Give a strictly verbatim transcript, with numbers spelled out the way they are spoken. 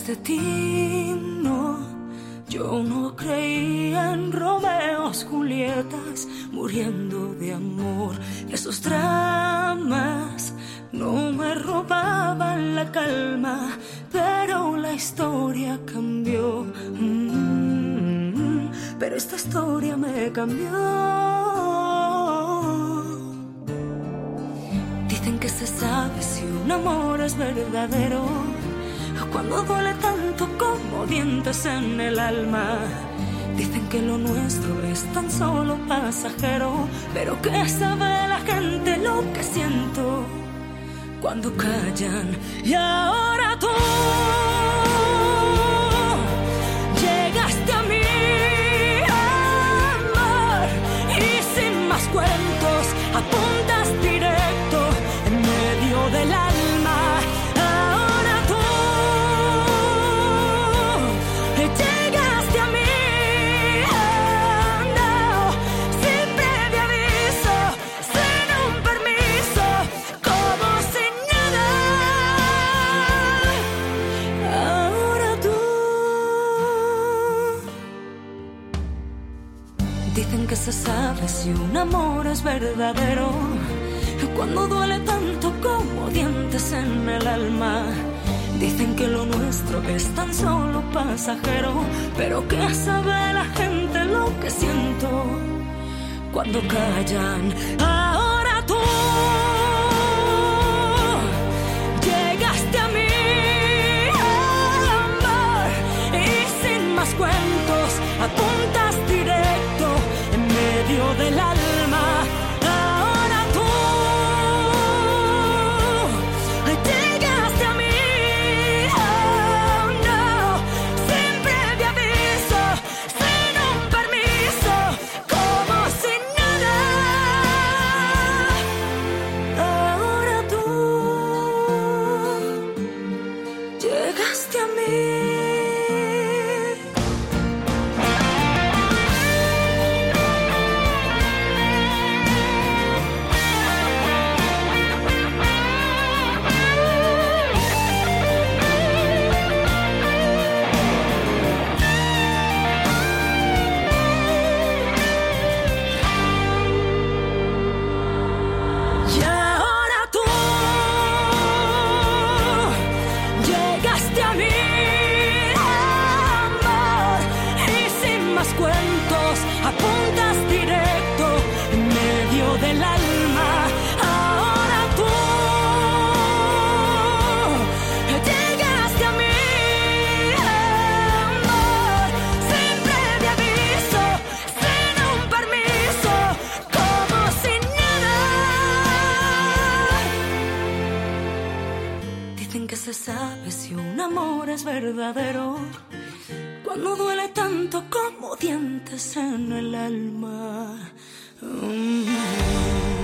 destino. Yo no creía en Romeos, Julietas, muriendo de amor. Esos dramas no me robaban la calma, pero la historia cambió. Mm, pero esta historia me cambió. Dicen que se sabe si un amor es verdadero cuando duele tanto como dientes en el alma. Dicen que lo nuestro es tan solo pasajero, pero que sabe la gente lo que siento cuando callan. Y ahora tú llegaste a mí, amor, y sin más cuentos apuntas directo en medio del alma. Dicen que se sabe si un amor es verdadero cuando duele tanto como dientes en el alma. Dicen que lo nuestro es tan solo pasajero, pero que sabe la gente lo que siento cuando callan. Ahora tú llegaste a mí, amor, y sin más cuentos apuntas directo en medio del alma. Ahora tú llegaste a mí, oh no, sin previo aviso, sin un permiso, como sin nada. Ahora tú llegaste a mí. Cuentos apuntas directo en medio del alma. Ahora tú llegaste a mí, amor, sin previo aviso, sin un permiso, como sin nada. Dicen que se sabe si un amor es verdadero cuando duele tanto como dientes en el alma. Mm.